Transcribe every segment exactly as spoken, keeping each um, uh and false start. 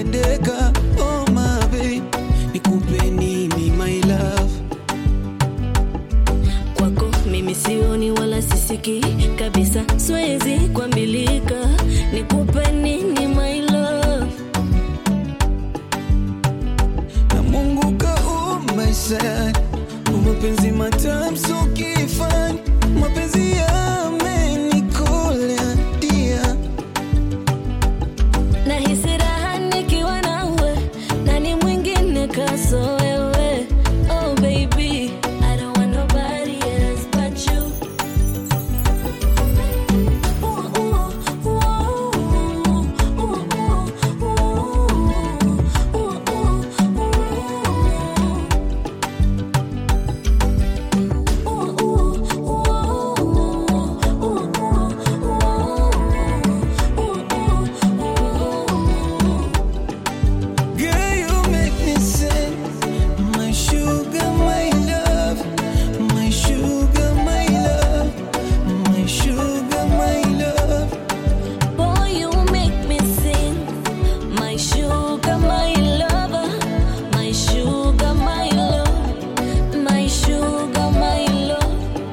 kudedeka. Oh my babe, nikupe nini my love? Kwako mimi sioni wala sisiki kabisa, siwezi kuambilika. Nikupe nini my love? Na Mungu kaumba sana mapenzi matamu so kifani, mapenzi yamenikolea dia. Nahisi raha nikiwa nawe, nani mwingine kaso wewe? Oh baby, I don't want nobody else but you. Ooh, ooh, ooh, ooh, ooh, ooh, Girl, you make me sing, my sugar, my love, my sugar, my love, my sugar, my love. boy, you make me sing. My sugar, my lover, my sugar, my love, my sugar, my love.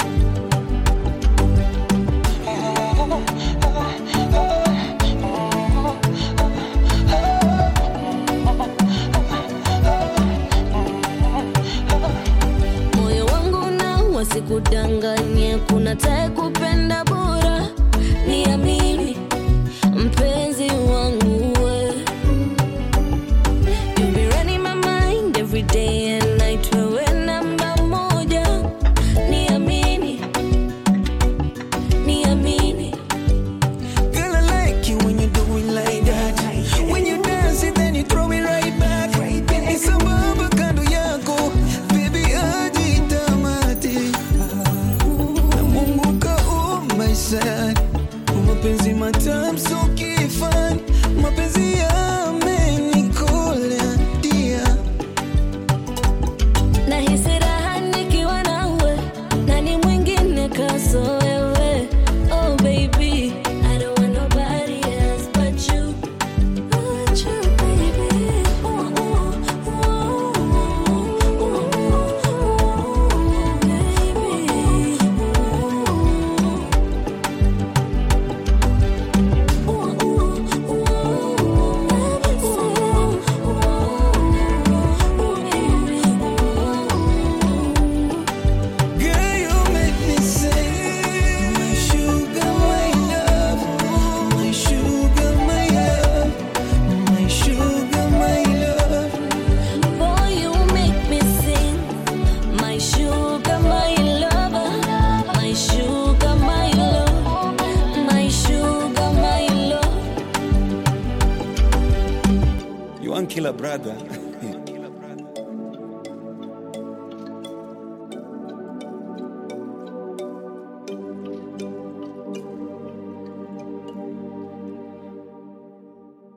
Moyo wangu na wasikudanganye, kuna tae kupenda bora. Niamini mpenzi wangu we. You be running my mind every day and night, wewe namba moja. Niamini, niamini. Girl, I like you when you do it like that. When you dance it, then you throw it right back. Ni sambamba kando yako, baby ajitamate. Na Mungu kaumba sana mapenzi matamu so kifani, mapenzi yamenikolea dia. Nahisi raha nikiwa nawe, nani mwingine kaso wewe? Oh baby, I don't want nobody else but you. But you, baby. Ooh, ooh, ooh, ooh, baby. Ooh, ooh, Girl, you make me sing, my sugar, my love, my sugar, my love, my sugar, my love. boy, you make me sing. My sugar, my lover, my sugar, my love, my sugar, my love. You want killer brother?